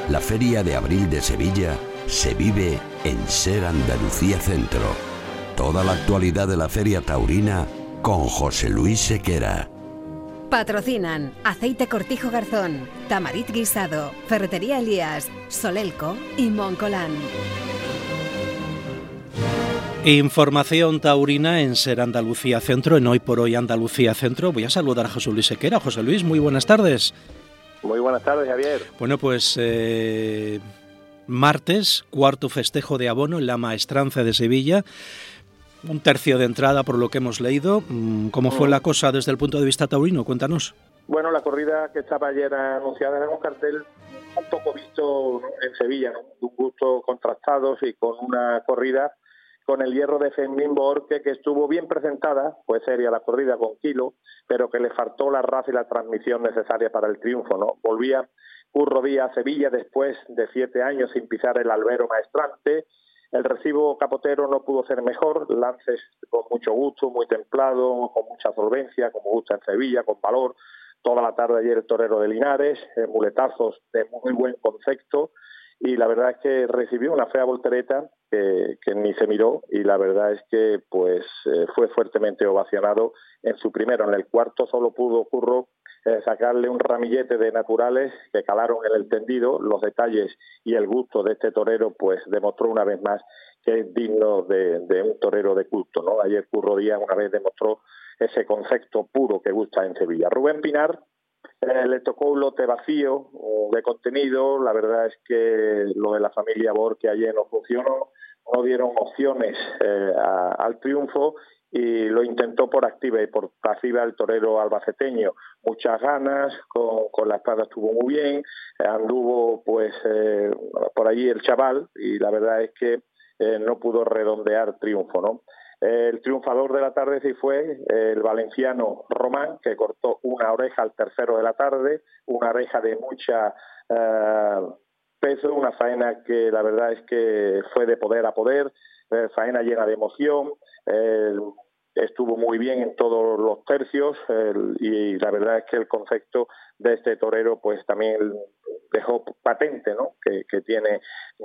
La Feria de Abril de Sevilla se vive en Ser Andalucía Centro. Toda la actualidad de la Feria Taurina con José Luis Sequera. Patrocinan Aceite Cortijo Garzón, Tamarit Guisado, Ferretería Elías, Solelco y Moncolán. Información taurina en Ser Andalucía Centro, en Hoy por Hoy Andalucía Centro. Voy a saludar a José Luis Sequera. José Luis, muy buenas tardes. Muy buenas tardes, Javier. Bueno, pues martes, cuarto festejo de abono en la Maestranza de Sevilla. Un tercio de entrada por lo que hemos leído. ¿Cómo fue la cosa desde el punto de vista taurino? Cuéntanos. Bueno, la corrida que estaba ayer anunciada era un cartel un poco visto en Sevilla, ¿no? Un gusto contrastados y con una corrida con el hierro de Fermín Bohorque, que estuvo bien presentada, fue seria la corrida con kilo, pero que le faltó la raza y la transmisión necesaria para el triunfo, ¿no? Volvía Curro Díaz a Sevilla después de 7 años sin pisar el albero maestrante. El recibo capotero no pudo ser mejor, lances con mucho gusto, muy templado, con mucha solvencia, como gusta en Sevilla, con valor. Toda la tarde ayer el torero de Linares, muletazos de muy buen concepto, y la verdad es que recibió una fea voltereta que ni se miró, y la verdad es que pues fue fuertemente ovacionado en su primero. En el cuarto solo pudo Curro sacarle un ramillete de naturales que calaron en el tendido. Los detalles y el gusto de este torero pues demostró una vez más que es digno de un torero de culto, ¿no? Ayer Curro Díaz una vez demostró ese concepto puro que gusta en Sevilla. Rubén Pinar le tocó un lote vacío de contenido. La verdad es que lo de la familia Bohorque ayer no funcionó, no dieron opciones al triunfo, y lo intentó por activa y por pasiva el torero albaceteño. Muchas ganas, con la espada estuvo muy bien, anduvo pues por allí el chaval, y la verdad es que no pudo redondear triunfo, ¿no? El triunfador de la tarde sí fue el valenciano Román, que cortó una oreja al tercero de la tarde, una oreja de mucha peso, una faena que la verdad es que fue de poder a poder, faena llena de emoción. Estuvo muy bien en todos los tercios, y la verdad es que el concepto de este torero pues también dejó patente, ¿no? que tiene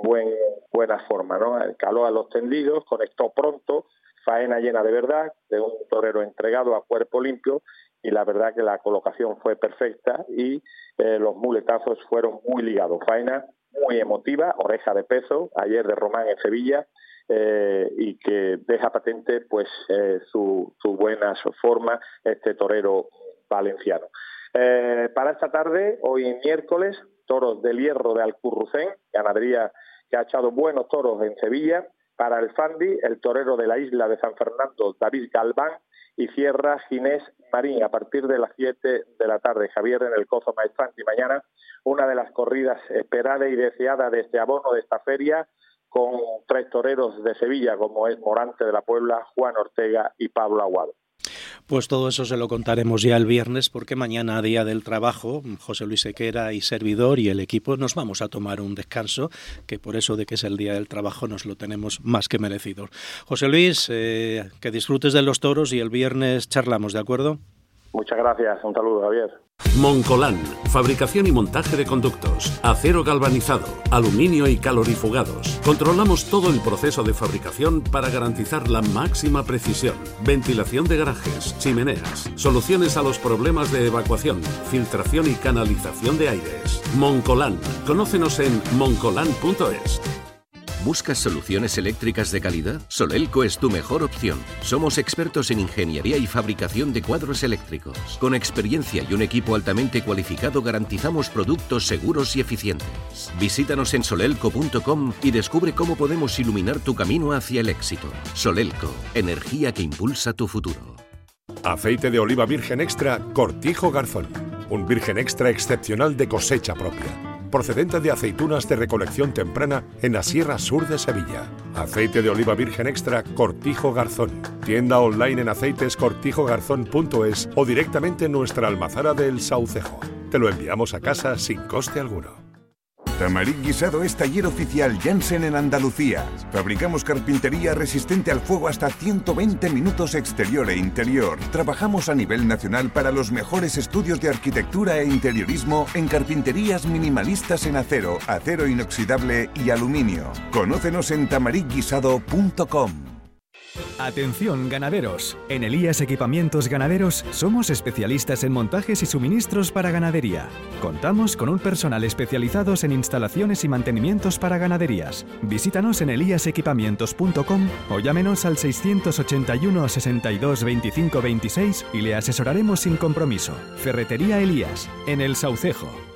buena forma, ¿no? Caló a los tendidos, conectó pronto, faena llena de verdad, de un torero entregado a cuerpo limpio, y la verdad que la colocación fue perfecta y los muletazos fueron muy ligados. Faena muy emotiva, oreja de peso, ayer de Román en Sevilla, y que deja patente pues su buena forma este torero valenciano. Para esta tarde, hoy miércoles, toros del Hierro de Alcurrucén, ganadería que ha echado buenos toros en Sevilla. Para el Fandi, el torero de la isla de San Fernando, David Galván, y cierra Ginés Marín a partir de las 7 de la tarde. Javier, en el Cozo Maestrante, y mañana una de las corridas esperadas y deseadas de este abono, de esta feria, con 3 toreros de Sevilla, como es Morante de la Puebla, Juan Ortega y Pablo Aguado. Pues todo eso se lo contaremos ya el viernes, porque mañana, día del trabajo, José Luis Sequera y servidor y el equipo nos vamos a tomar un descanso, que por eso de que es el día del trabajo nos lo tenemos más que merecido. José Luis, que disfrutes de los toros y el viernes charlamos, ¿de acuerdo? Muchas gracias, un saludo, Javier. Moncolán, fabricación y montaje de conductos, acero galvanizado, aluminio y calorifugados. Controlamos todo el proceso de fabricación para garantizar la máxima precisión. Ventilación de garajes, chimeneas, soluciones a los problemas de evacuación, filtración y canalización de aires. Moncolán, conócenos en moncolán.es. ¿Buscas soluciones eléctricas de calidad? Solelco es tu mejor opción. Somos expertos en ingeniería y fabricación de cuadros eléctricos. Con experiencia y un equipo altamente cualificado garantizamos productos seguros y eficientes. Visítanos en solelco.com y descubre cómo podemos iluminar tu camino hacia el éxito. Solelco, energía que impulsa tu futuro. Aceite de oliva virgen extra Cortijo Garzón. Un virgen extra excepcional de cosecha propia, procedente de aceitunas de recolección temprana en la Sierra Sur de Sevilla. Aceite de oliva virgen extra Cortijo Garzón. Tienda online en aceitescortijogarzón.es o directamente en nuestra almazara del Saucejo. Te lo enviamos a casa sin coste alguno. Tamarit Guisado es taller oficial Janssen en Andalucía. Fabricamos carpintería resistente al fuego hasta 120 minutos exterior e interior. Trabajamos a nivel nacional para los mejores estudios de arquitectura e interiorismo en carpinterías minimalistas en acero, acero inoxidable y aluminio. Conócenos en tamaritguisado.com. Atención ganaderos, en Elías Equipamientos Ganaderos somos especialistas en montajes y suministros para ganadería. Contamos con un personal especializados en instalaciones y mantenimientos para ganaderías. Visítanos en eliasequipamientos.com o llámenos al 681 62 25 26 y le asesoraremos sin compromiso. Ferretería Elías, en El Saucejo.